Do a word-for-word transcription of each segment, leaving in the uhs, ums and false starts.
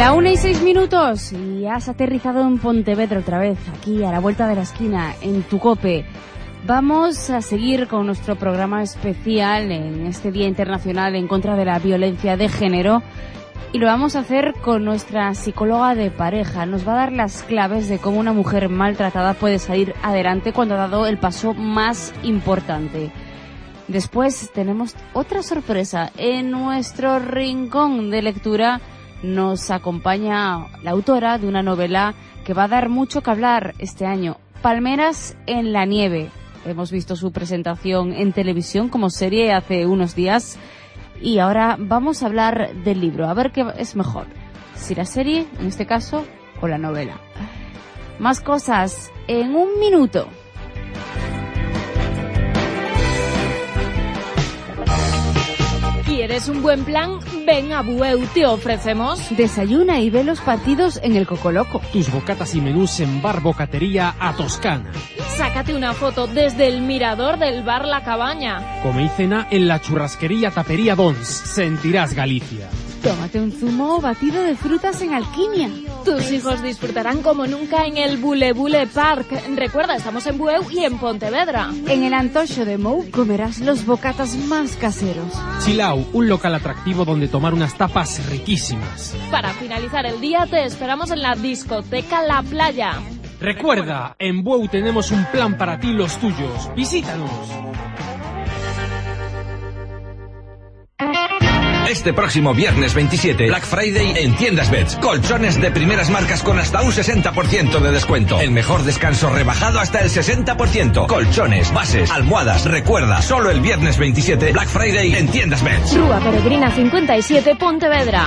La una y seis minutos y has aterrizado en Pontevedra otra vez, aquí a la vuelta de la esquina, en tu COPE. Vamos a seguir con nuestro programa especial en este Día Internacional en contra de la violencia de género y lo vamos a hacer con nuestra psicóloga de pareja. Nos va a dar las claves de cómo una mujer maltratada puede salir adelante cuando ha dado el paso más importante. Después tenemos otra sorpresa. En nuestro rincón de lectura nos acompaña la autora de una novela que va a dar mucho que hablar este año, Palmeras en la nieve. Hemos visto su presentación en televisión como serie hace unos días y ahora vamos a hablar del libro, a ver qué es mejor, si la serie, en este caso, o la novela. Más cosas en un minuto. ¿Quieres un buen plan? Ven a Bueu, te ofrecemos Desayuna y ve los partidos en el Cocoloco. Tus bocatas y menús en Bar Bocatería a Toscana. Sácate una foto desde el mirador del bar La Cabaña. Come y cena en la churrasquería Tapería Dons. Sentirás Galicia. Tómate un zumo o batido de frutas en Alquimia. Tus hijos disfrutarán como nunca en el Bule Bule Park. Recuerda, estamos en Bueu y en Pontevedra. En el Antocho de Mou comerás los bocatas más caseros. Chilau, un local atractivo donde tomar unas tapas riquísimas. Para finalizar el día te esperamos en la discoteca La Playa. Recuerda, en Bueu tenemos un plan para ti y los tuyos. Visítanos. Este próximo viernes veintisiete, Black Friday en Tiendas Beds. Colchones de primeras marcas con hasta un sesenta por ciento de descuento. El mejor descanso rebajado hasta el sesenta por ciento. Colchones, bases, almohadas. Recuerda, solo el viernes veintisiete, Black Friday en Tiendas Beds. Rúa Peregrina cincuenta y siete, Pontevedra.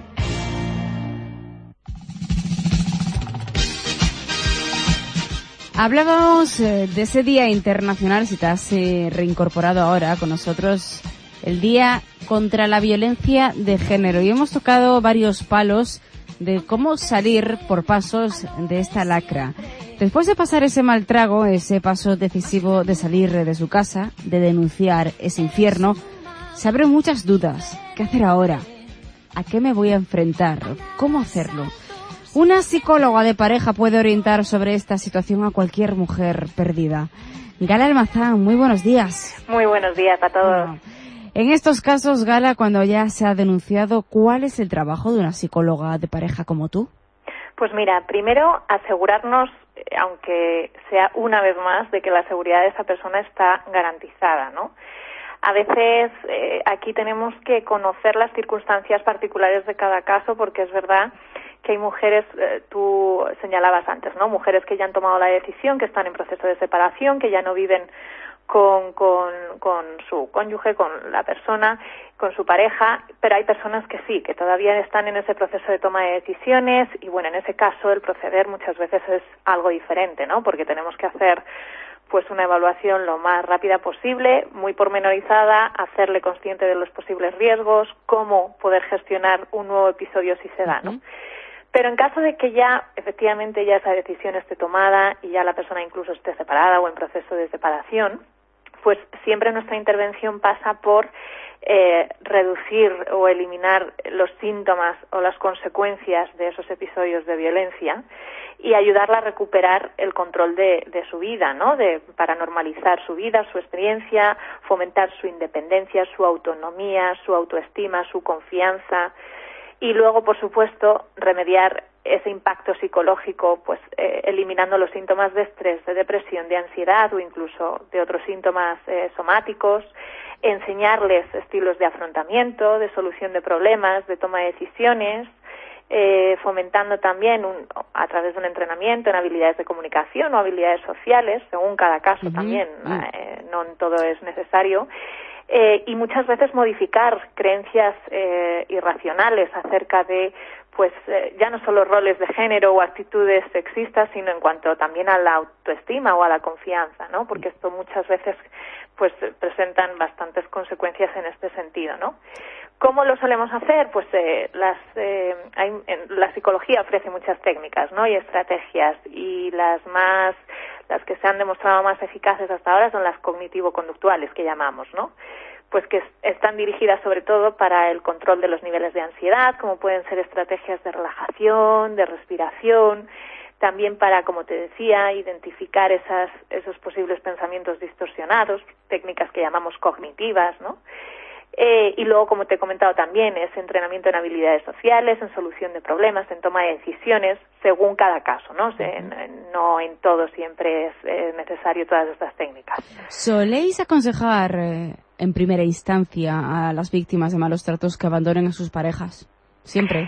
Hablábamos eh, de ese Día Internacional, si te has eh, reincorporado ahora con nosotros, el Día contra la Violencia de Género. Y hemos tocado varios palos de cómo salir por pasos de esta lacra. Después de pasar ese mal trago, ese paso decisivo de salir de su casa, de denunciar ese infierno, se abren muchas dudas. ¿Qué hacer ahora? ¿A qué me voy a enfrentar? ¿Cómo hacerlo? Una psicóloga de pareja puede orientar sobre esta situación a cualquier mujer perdida. Gala Almazán, muy buenos días. Muy buenos días a todos. Bueno, en estos casos, Gala, cuando ya se ha denunciado, ¿cuál es el trabajo de una psicóloga de pareja como tú? Pues mira, primero asegurarnos, aunque sea una vez más, de que la seguridad de esa persona está garantizada, ¿no? A veces eh, aquí tenemos que conocer las circunstancias particulares de cada caso, porque es verdad que hay mujeres, eh, tú señalabas antes, ¿no? Mujeres que ya han tomado la decisión, que están en proceso de separación, que ya no viven con, con, con su cónyuge, con la persona, con su pareja, pero hay personas que sí, que todavía están en ese proceso de toma de decisiones y bueno, en ese caso el proceder muchas veces es algo diferente, ¿no? Porque tenemos que hacer pues una evaluación lo más rápida posible, muy pormenorizada, hacerle consciente de los posibles riesgos, cómo poder gestionar un nuevo episodio si se da, ¿no? Uh-huh. Pero en caso de que ya, efectivamente, ya esa decisión esté tomada y ya la persona incluso esté separada o en proceso de separación, pues siempre nuestra intervención pasa por eh, reducir o eliminar los síntomas o las consecuencias de esos episodios de violencia y ayudarla a recuperar el control de, de su vida, ¿no? De, para normalizar su vida, su experiencia, fomentar su independencia, su autonomía, su autoestima, su confianza. Y luego, por supuesto, remediar ese impacto psicológico, pues eh, eliminando los síntomas de estrés, de depresión, de ansiedad o incluso de otros síntomas eh, somáticos, enseñarles estilos de afrontamiento, de solución de problemas, de toma de decisiones, eh, fomentando también un, a través de un entrenamiento en habilidades de comunicación o habilidades sociales, según cada caso uh-huh. también, uh-huh. eh, no en todo es necesario. Eh, y muchas veces modificar creencias eh, irracionales acerca de, pues, eh, ya no solo roles de género o actitudes sexistas, sino en cuanto también a la autoestima o a la confianza, ¿no? Porque esto muchas veces, pues, presentan bastantes consecuencias en este sentido, ¿no? ¿Cómo lo solemos hacer? Pues eh, las, eh, hay, en, la psicología ofrece muchas técnicas, ¿no? Y estrategias, y las más, las que se han demostrado más eficaces hasta ahora son las cognitivo-conductuales, que llamamos, ¿no? pues que están dirigidas sobre todo para el control de los niveles de ansiedad, como pueden ser estrategias de relajación, de respiración, también para, como te decía, identificar esas, esos posibles pensamientos distorsionados, técnicas que llamamos cognitivas, ¿no? Eh, y luego, como te he comentado también, es entrenamiento en habilidades sociales, en solución de problemas, en toma de decisiones, según cada caso, ¿no? O sea, en, en, no en todo siempre es eh, necesario todas estas técnicas. ¿Soléis aconsejar eh, en primera instancia a las víctimas de malos tratos que abandonen a sus parejas? Siempre.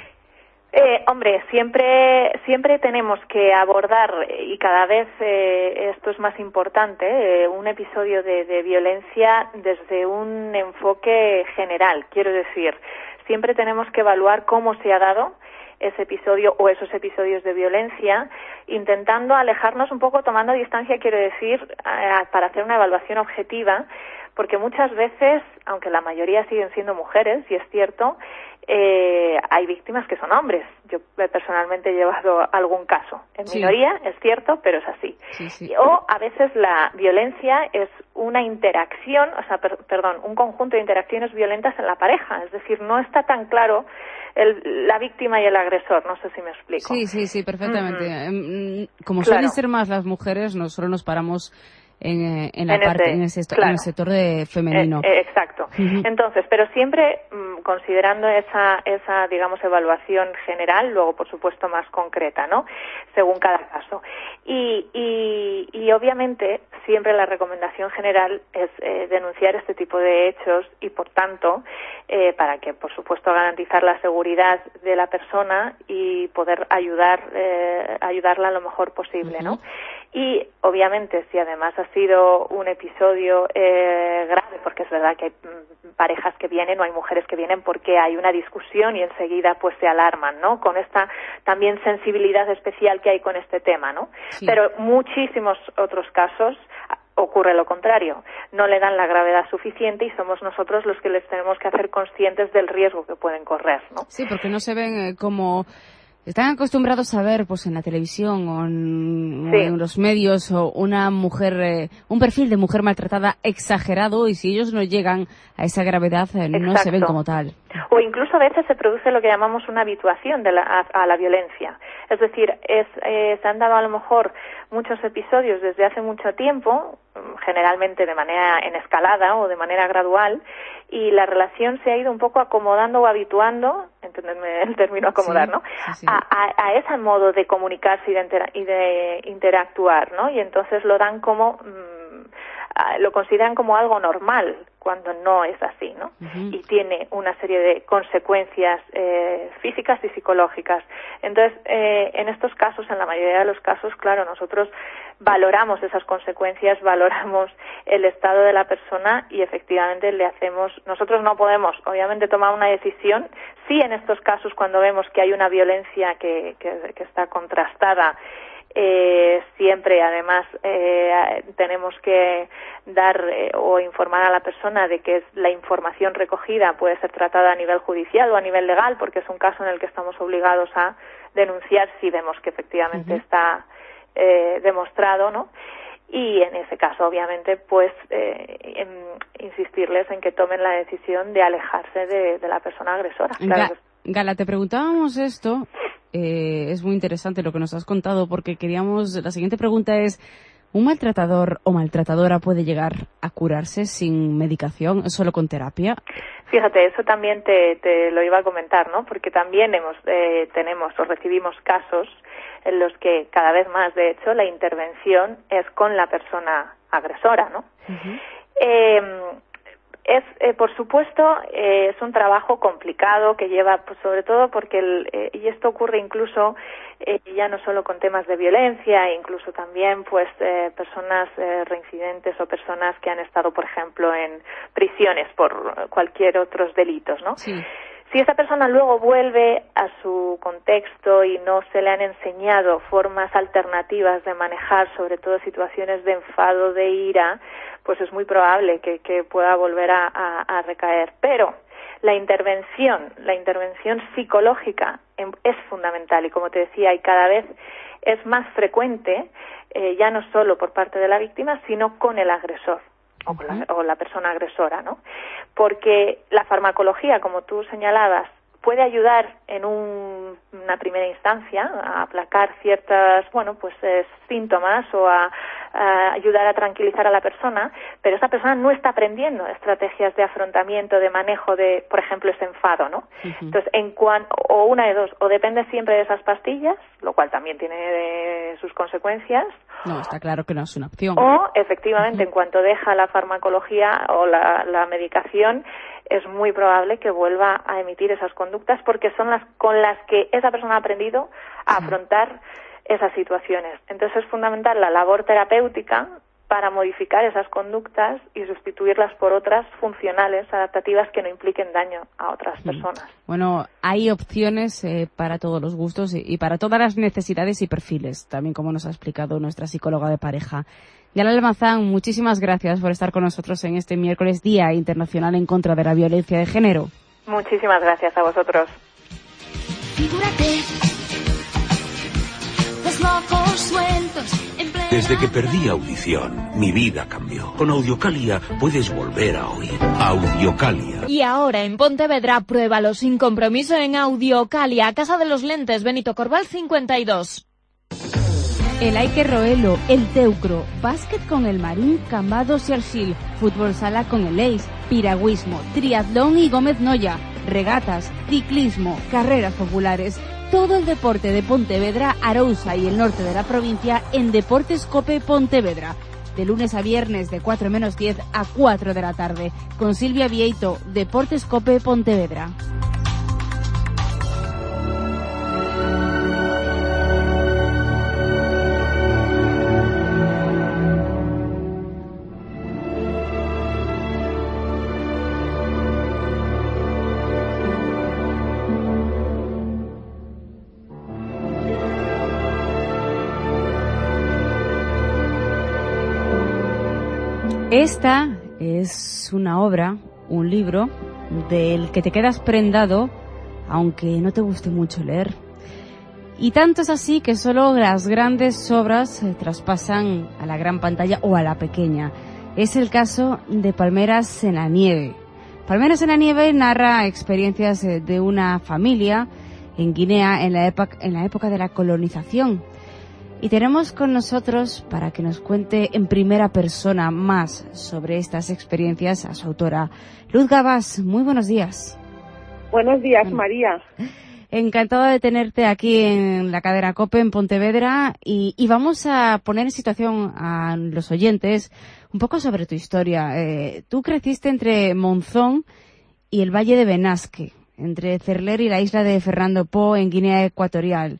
Eh, hombre, siempre siempre tenemos que abordar, y cada vez eh, esto es más importante, eh, un episodio de, de violencia desde un enfoque general. Quiero decir, siempre tenemos que evaluar cómo se ha dado ese episodio o esos episodios de violencia, intentando alejarnos un poco, tomando distancia, quiero decir, eh, para hacer una evaluación objetiva, porque muchas veces, aunque la mayoría siguen siendo mujeres, y es cierto, eh, hay víctimas que son hombres. Yo personalmente he llevado algún caso. En sí. minoría, es cierto, pero es así. Sí, sí. O a veces la violencia es una interacción, o sea, per, perdón, un conjunto de interacciones violentas en la pareja. Es decir, no está tan claro el, la víctima y el agresor. No sé si me explico. Sí, sí, sí, perfectamente. Uh-huh. Como claro. suelen ser más las mujeres, nosotros nos paramos en, en la en parte, ese, en, ese, claro. en el sector de femenino. Eh, eh, exacto. Uh-huh. Entonces, pero siempre mmm, considerando esa, esa, digamos, evaluación general, luego, por supuesto, más concreta, ¿no? Según cada caso. Y, y, y obviamente, siempre la recomendación general es eh, denunciar este tipo de hechos y, por tanto, eh, para que, por supuesto, garantizar la seguridad de la persona y poder ayudar, eh, ayudarla lo mejor posible, uh-huh. ¿no? Y, obviamente, si además ha sido un episodio eh, grave, porque es verdad que hay mm, parejas que vienen o hay mujeres que vienen porque hay una discusión y enseguida pues se alarman, ¿no? Con esta también sensibilidad especial que hay con este tema, ¿no? Sí. Pero muchísimos otros casos ocurre lo contrario, no le dan la gravedad suficiente y somos nosotros los que les tenemos que hacer conscientes del riesgo que pueden correr, ¿no? Sí, porque no se ven eh, como... Están acostumbrados a ver, pues, en la televisión o en, sí. o en los medios o una mujer, eh, un perfil de mujer maltratada exagerado, y si ellos no llegan a esa gravedad, eh, no se ven como tal. O incluso a veces se produce lo que llamamos una habituación de la, a, a la violencia. Es decir, es, eh, se han dado a lo mejor muchos episodios desde hace mucho tiempo, generalmente de manera en escalada o de manera gradual, y la relación se ha ido un poco acomodando o habituando, entenderme el término acomodar, sí, ¿no? Sí, sí. A, a, a ese modo de comunicarse y de, intera- y de interactuar, ¿no? Y entonces lo dan como, mmm, lo consideran como algo normal, cuando no es así, ¿no? Uh-huh. Y tiene una serie de consecuencias eh, físicas y psicológicas. Entonces, eh, en estos casos, en la mayoría de los casos, claro, nosotros valoramos esas consecuencias, valoramos el estado de la persona y efectivamente le hacemos... Nosotros no podemos, obviamente, tomar una decisión. Sí, en estos casos, cuando vemos que hay una violencia que, que, que está contrastada, Eh, siempre además eh, tenemos que dar eh, o informar a la persona de que es la información recogida puede ser tratada a nivel judicial o a nivel legal, porque es un caso en el que estamos obligados a denunciar si vemos que efectivamente uh-huh. está eh, demostrado, ¿no? Y en ese caso, obviamente, pues eh, en, insistirles en que tomen la decisión de alejarse de, de la persona agresora. Claro Ga- que... Gala, te preguntábamos esto. Eh, es muy interesante lo que nos has contado, porque queríamos, la siguiente pregunta es, ¿un maltratador o maltratadora puede llegar a curarse sin medicación, solo con terapia? Fíjate, eso también te, te lo iba a comentar, ¿no? Porque también hemos, eh, tenemos o recibimos casos en los que cada vez más, de hecho, la intervención es con la persona agresora, ¿no? Uh-huh. Eh, Es, eh, por supuesto, eh, es un trabajo complicado que lleva, pues, sobre todo porque, el, eh, y esto ocurre incluso eh, ya no solo con temas de violencia, incluso también, pues, eh, personas eh, reincidentes o personas que han estado, por ejemplo, en prisiones por cualquier otros delitos, ¿no? Sí. Si esa persona luego vuelve a su contexto y no se le han enseñado formas alternativas de manejar, sobre todo situaciones de enfado, de ira, pues es muy probable que, que pueda volver a, a, a recaer. Pero la intervención, la intervención psicológica es fundamental y, como te decía, y cada vez es más frecuente, eh, ya no solo por parte de la víctima, sino con el agresor. O, con la, o la persona agresora, ¿no? porque la farmacología, como tú señalabas, puede ayudar en un, una primera instancia a aplacar ciertas, bueno, pues eh, síntomas o a, a ayudar a tranquilizar a la persona, pero esa persona no está aprendiendo estrategias de afrontamiento, de manejo de, por ejemplo, ese enfado, ¿no? Uh-huh. Entonces, en cuan, o una de dos, o depende siempre de esas pastillas, lo cual también tiene de sus consecuencias. No, está claro que no es una opción. O, efectivamente, uh-huh. en cuanto deja la farmacología o la, la medicación, es muy probable que vuelva a emitir esas conductas porque son las con las que esa persona ha aprendido a afrontar esas situaciones. Entonces es fundamental la labor terapéutica para modificar esas conductas y sustituirlas por otras funcionales, adaptativas, que no impliquen daño a otras personas. Bueno, hay opciones eh, para todos los gustos y, y para todas las necesidades y perfiles, también como nos ha explicado nuestra psicóloga de pareja. Yala Almazán, muchísimas gracias por estar con nosotros en este miércoles Día Internacional en contra de la Violencia de Género. Muchísimas gracias a vosotros. Desde que perdí audición, mi vida cambió. Con Audiocalia puedes volver a oír. Audiocalia. Y ahora en Pontevedra, pruébalo sin compromiso en Audiocalia, Casa de los Lentes, Benito Corval cincuenta y dos. El Aike Roelo, el Teucro, básquet con el Marín, Cambados y Arsil, fútbol sala con el Eis, piragüismo, triatlón y Gómez Noya, regatas, ciclismo, carreras populares. Todo el deporte de Pontevedra, Arousa y el norte de la provincia en Deportes Cope Pontevedra. De lunes a viernes de cuatro menos diez a cuatro de la tarde. Con Silvia Vieito, Deportes Cope Pontevedra. Esta es una obra, un libro, del que te quedas prendado, aunque no te guste mucho leer. Y tanto es así que solo las grandes obras se traspasan a la gran pantalla o a la pequeña. Es el caso de Palmeras en la nieve. Palmeras en la nieve narra experiencias de una familia en Guinea en la época, en la época de la colonización. Y tenemos con nosotros, para que nos cuente en primera persona más sobre estas experiencias, a su autora, Luz Gabás. Muy buenos días. Buenos días, bueno, María. Encantada de tenerte aquí en la cadena COPE en Pontevedra y, y vamos a poner en situación a los oyentes un poco sobre tu historia. Eh, tú creciste entre Monzón y el Valle de Benasque, entre Cerler y la isla de Fernando Po en Guinea Ecuatorial.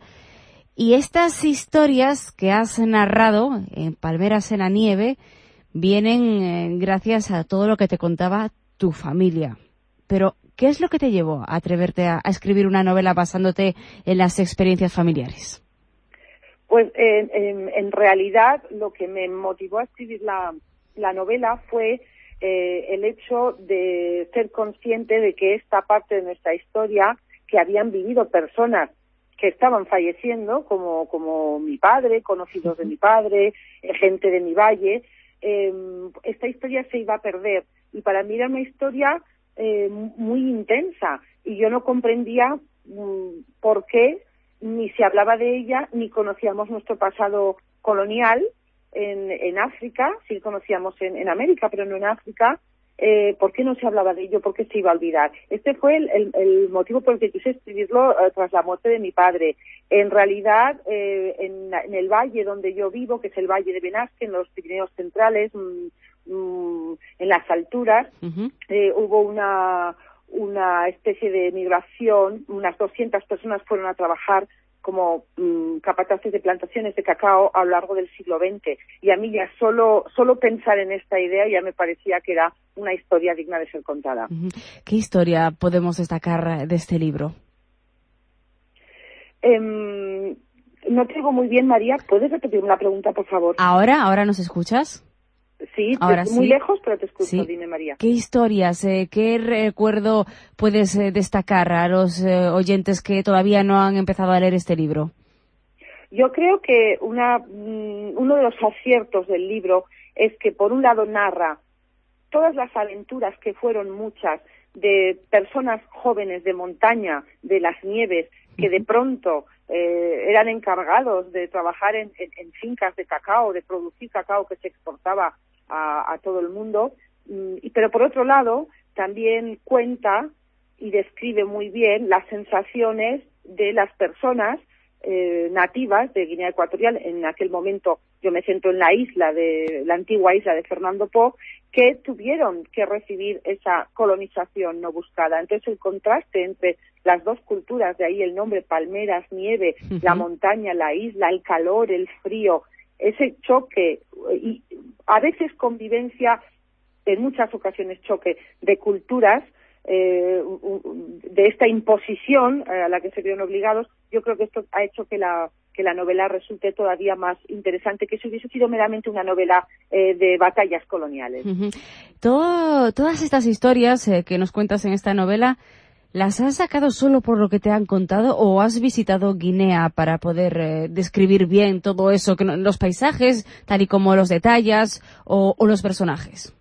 Y estas historias que has narrado en Palmeras en la nieve vienen eh, gracias a todo lo que te contaba tu familia. Pero, ¿qué es lo que te llevó a atreverte a, a escribir una novela basándote en las experiencias familiares? Pues, eh, en, en realidad, lo que me motivó a escribir la, la novela fue eh, el hecho de ser consciente de que esta parte de nuestra historia que habían vivido personas que estaban falleciendo, como, como mi padre, conocidos de mi padre, eh, gente de mi valle, eh, esta historia se iba a perder. Y para mí era una historia eh, muy intensa, y yo no comprendía mm, por qué ni se hablaba de ella, ni conocíamos nuestro pasado colonial en, en África. Sí conocíamos en, en América, pero no en África. Eh, ¿Por qué no se hablaba de ello? ¿Por qué se iba a olvidar? Este fue el, el, el motivo por el que quise escribirlo eh, tras la muerte de mi padre. En realidad, eh, en, en el valle donde yo vivo, que es el Valle de Benasque, en los Pirineos centrales, mmm, mmm, en las alturas, uh-huh. eh, hubo una, una especie de migración. Unas doscientas personas fueron a trabajar como mmm, capataces de plantaciones de cacao a lo largo del siglo veinte. Y a mí ya solo, solo pensar en esta idea ya me parecía que era una historia digna de ser contada. ¿Qué historia podemos destacar de este libro? Eh, no te oigo muy bien, María. ¿Puedes repetirme la pregunta, por favor? ¿Ahora? ¿Ahora nos escuchas? Sí, ahora muy sí. lejos, pero te escucho. Sí. Dime, María. ¿Qué historias, eh, qué recuerdo puedes eh, destacar a los eh, oyentes que todavía no han empezado a leer este libro? Yo creo que una, mm, uno de los aciertos del libro es que, por un lado, narra todas las aventuras, que fueron muchas, de personas jóvenes de montaña, de las nieves, que de pronto eh, eran encargados de trabajar en, en, en fincas de cacao, de producir cacao que se exportaba a, a todo el mundo. Y, pero por otro lado, también cuenta y describe muy bien las sensaciones de las personas eh, nativas de Guinea Ecuatorial. En aquel momento yo me centro en la isla de la antigua isla de Fernando Po, que tuvieron que recibir esa colonización no buscada. Entonces el contraste entre las dos culturas, de ahí el nombre, palmeras, nieve, uh-huh. la montaña, la isla, el calor, el frío, ese choque y a veces convivencia, en muchas ocasiones choque de culturas, eh, de esta imposición a la que se vieron obligados. Yo creo que esto ha hecho que la que la novela resulte todavía más interesante que si hubiese sido meramente una novela eh, de batallas coloniales. Uh-huh. Todo, todas estas historias eh, que nos cuentas en esta novela, ¿las has sacado solo por lo que te han contado o has visitado Guinea para poder eh, describir bien todo eso, que no, los paisajes, tal y como los detalles o, o los personajes?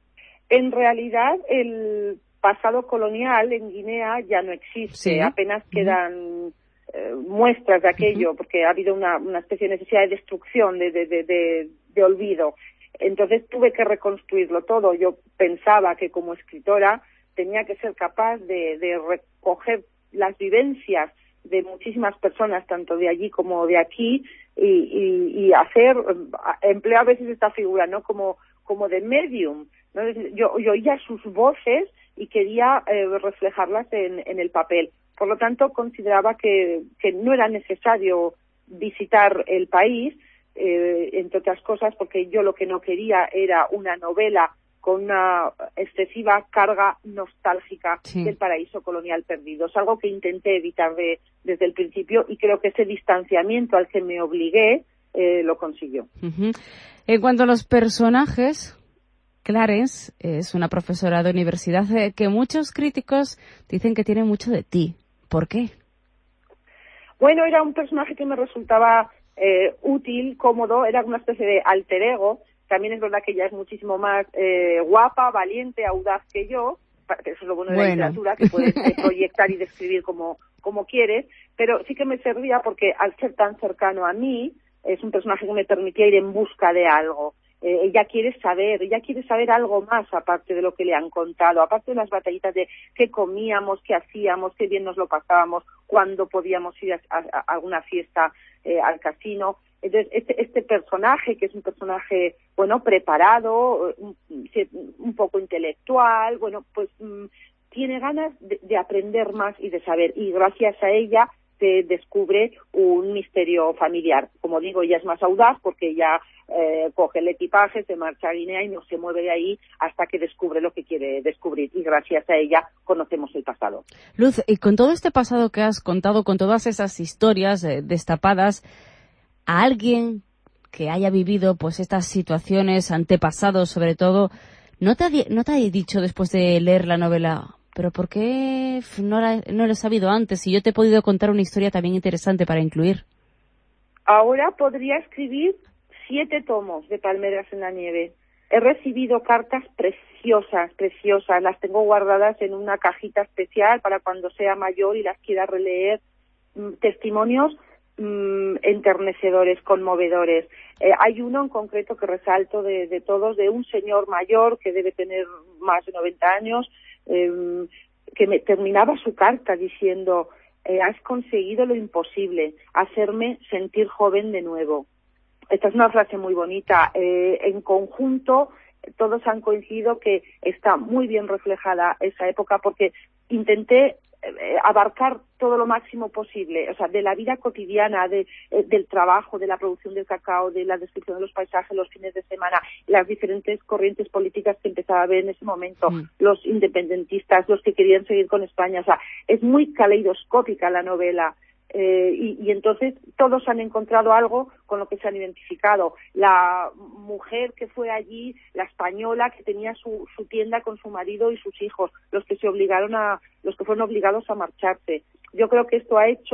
En realidad, el pasado colonial en Guinea ya no existe, sí. apenas quedan uh-huh. eh, muestras de aquello, uh-huh. porque ha habido una, una especie de necesidad de destrucción, de, de, de, de, de olvido. Entonces tuve que reconstruirlo todo. Yo pensaba que como escritora tenía que ser capaz de, de recoger las vivencias de muchísimas personas, tanto de allí como de aquí, y, y, y hacer, empleo a veces esta figura, ¿no? Como, como de medium, ¿no? Yo, yo oía sus voces y quería eh, reflejarlas en, en el papel. Por lo tanto, consideraba que, que no era necesario visitar el país, eh, entre otras cosas, porque yo lo que no quería era una novela con una excesiva carga nostálgica sí. del paraíso colonial perdido. Es algo que intenté evitar de, desde el principio y creo que ese distanciamiento al que me obligué eh, lo consiguió. Uh-huh. En cuanto a los personajes, Clarence es una profesora de universidad eh, que muchos críticos dicen que tiene mucho de ti. ¿Por qué? Bueno, era un personaje que me resultaba eh, útil, cómodo, era una especie de alter ego. También es verdad que ella es muchísimo más eh, guapa, valiente, audaz que yo. Eso es lo bueno de bueno. la literatura, que puedes eh, proyectar y describir como, como quieres. Pero sí que me servía porque al ser tan cercano a mí, es un personaje que me permitía ir en busca de algo. Eh, ella quiere saber, ella quiere saber algo más aparte de lo que le han contado, aparte de las batallitas de qué comíamos, qué hacíamos, qué bien nos lo pasábamos, cuándo podíamos ir a, a, a alguna fiesta, eh, al casino. Entonces, este, este personaje, que es un personaje, bueno, preparado, un, un poco intelectual, bueno, pues mmm, tiene ganas de, de aprender más y de saber, y gracias a ella se descubre un misterio familiar. Como digo, ella es más audaz porque ella eh, coge el equipaje, se marcha a Guinea y no se mueve de ahí hasta que descubre lo que quiere descubrir, y gracias a ella conocemos el pasado. Luz, y con todo este pasado que has contado, con todas esas historias eh, destapadas, a alguien que haya vivido pues estas situaciones, antepasados sobre todo, ¿no te ha, no te ha dicho después de leer la novela, pero por qué no, la, no lo he sabido antes y yo te he podido contar una historia también interesante para incluir? Ahora podría escribir siete tomos de Palmeras en la nieve. He recibido cartas preciosas, preciosas, las tengo guardadas en una cajita especial para cuando sea mayor y las quiera releer, testimonios Mm, enternecedores, conmovedores. Eh, hay uno en concreto que resalto de, de todos, de un señor mayor que debe tener más de noventa años, eh, que me terminaba su carta diciendo: eh, has conseguido lo imposible, hacerme sentir joven de nuevo. Esta es una frase muy bonita. Eh, en conjunto, todos han coincidido que está muy bien reflejada esa época, porque intenté eh, abarcar todo lo máximo posible, o sea, de la vida cotidiana, de, eh, del trabajo, de la producción del cacao, de la descripción de los paisajes, los fines de semana, las diferentes corrientes políticas que empezaba a haber en ese momento, mm. los independentistas, los que querían seguir con España. O sea, es muy caleidoscópica la novela. Eh, y, y entonces todos han encontrado algo con lo que se han identificado. La mujer que fue allí, la española que tenía su, su tienda con su marido y sus hijos, los que se obligaron a, los que fueron obligados a marcharse. Yo creo que esto ha hecho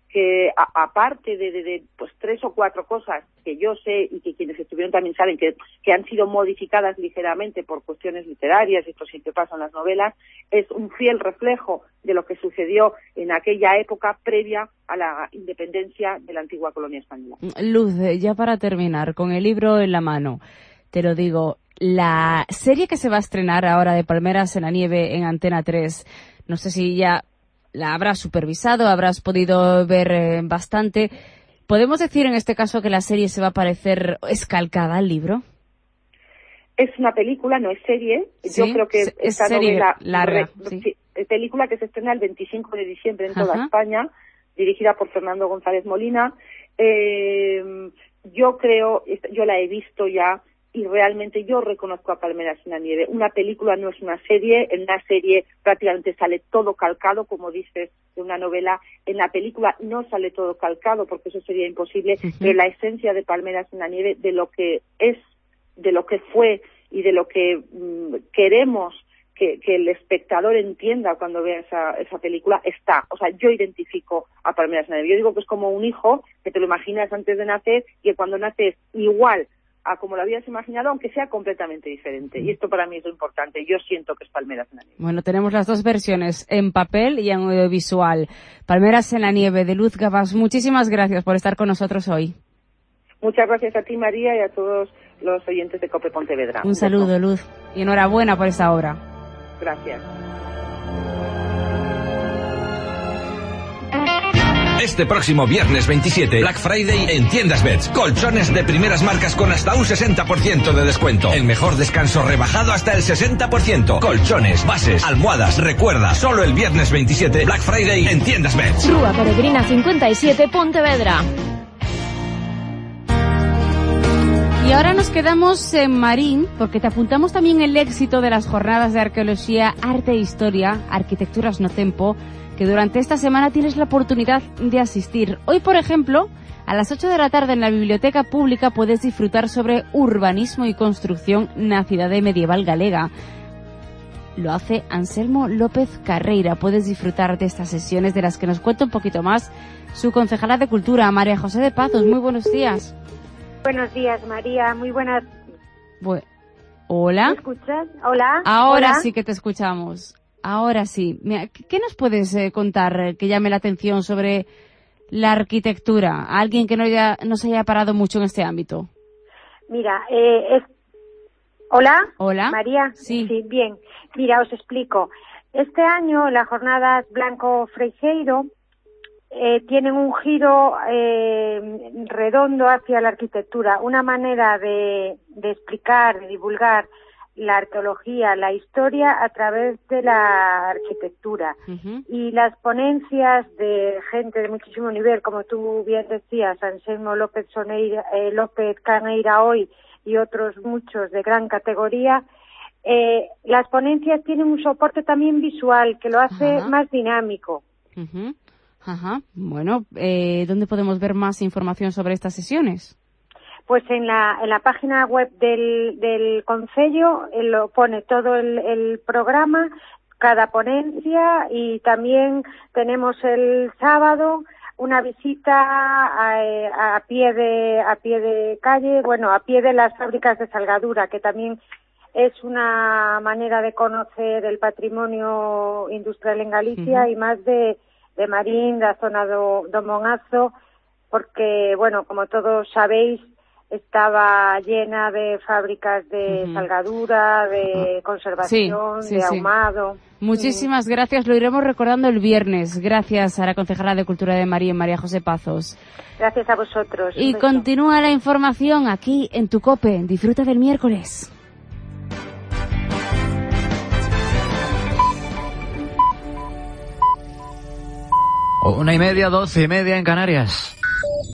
que a, aparte de, de, de pues tres o cuatro cosas que yo sé y que quienes estuvieron también saben que, que han sido modificadas ligeramente por cuestiones literarias, esto siempre pasa en las novelas, es un fiel reflejo de lo que sucedió en aquella época previa a la independencia de la antigua colonia española. Luz, ya para terminar, con el libro en la mano, te lo digo, la serie que se va a estrenar ahora de Palmeras en la nieve en Antena tres, no sé si ya la habrás supervisado, habrás podido ver eh, bastante. ¿Podemos decir en este caso que la serie se va a parecer escalcada al libro? Es una película, no es serie. ¿Sí? Yo creo que es esta serie novela larga. Re, sí. sí, película que se estrena el veinticinco de diciembre en toda Ajá. España, dirigida por Fernando González Molina. Eh, yo creo, yo la he visto ya, y realmente yo reconozco a Palmeras en la nieve. Una película no es una serie, en una serie prácticamente sale todo calcado, como dices, de una novela. En la película no sale todo calcado, porque eso sería imposible, uh-huh. pero la esencia de Palmeras en la nieve, de lo que es, de lo que fue y de lo que mmm, queremos que, que el espectador entienda cuando vea esa, esa película, está. O sea, yo identifico a Palmeras en la nieve. Yo digo que es como un hijo que te lo imaginas antes de nacer y que cuando nace es igual a como lo habías imaginado, aunque sea completamente diferente. Y esto para mí es lo importante. Yo siento que es Palmeras en la nieve. Bueno, tenemos las dos versiones, en papel y en audiovisual. Palmeras en la nieve, de Luz Gavás. Muchísimas gracias por estar con nosotros hoy. Muchas gracias a ti, María, y a todos los oyentes de COPE Pontevedra. Un saludo, Luz. Y enhorabuena por esta obra. Gracias. Este próximo viernes veintisiete, Black Friday en Tiendas Beds. Colchones de primeras marcas con hasta un sesenta por ciento de descuento. El mejor descanso rebajado hasta el sesenta por ciento. Colchones, bases, almohadas. Recuerda, solo el viernes veintisiete, Black Friday en Tiendas Beds. Rúa Peregrina cincuenta y siete, Pontevedra. Y ahora nos quedamos en Marín, porque te apuntamos también el éxito de las jornadas de arqueología, arte e historia, arquitecturas no tempo, que durante esta semana tienes la oportunidad de asistir. Hoy, por ejemplo, a las ocho de la tarde en la Biblioteca Pública puedes disfrutar sobre urbanismo y construcción na cidade medieval galega. Lo hace Anselmo López Carreira. Puedes disfrutar de estas sesiones de las que nos cuenta un poquito más su concejala de Cultura, María José de Pazos. Muy buenos días. Buenos días, María. Muy buenas. Bu- ¿Hola? ¿Me escuchas? Hola. Ahora Hola. sí que te escuchamos. Ahora sí. Mira, ¿qué nos puedes eh, contar que llame la atención sobre la arquitectura? Alguien que no, haya, no se haya parado mucho en este ámbito. Mira, eh, es... ¿Hola? Hola. María. Sí. Sí, bien. Mira, os explico. Este año las jornadas Blanco Freixeiro eh, tienen un giro eh, redondo hacia la arquitectura, una manera de, de explicar, de divulgar la arqueología, la historia a través de la arquitectura. Uh-huh. Y las ponencias de gente de muchísimo nivel, como tú bien decías, Anselmo López, Soneira, eh, López Carreira hoy y otros muchos de gran categoría, eh, las ponencias tienen un soporte también visual que lo hace uh-huh. más dinámico. Uh-huh. Ajá. Bueno, eh, ¿dónde podemos ver más información sobre estas sesiones? Pues en la en la página web del del concello eh, lo pone todo el, el programa, cada ponencia, y también tenemos el sábado una visita a, a pie de a pie de calle, bueno, a pie de las fábricas de salgadura, que también es una manera de conocer el patrimonio industrial en Galicia uh-huh. y más de de Marín, da zona do, do Mongazo, porque, bueno, como todos sabéis, estaba llena de fábricas de uh-huh. salgadura, de conservación, sí, sí, de ahumado. Sí. Muchísimas uh-huh. gracias, lo iremos recordando el viernes. Gracias a la concejala de Cultura de Marín, María José Pazos. Gracias a vosotros. Y continúa la información aquí en tu COPE. Disfruta del miércoles. Una y media, doce y media en Canarias.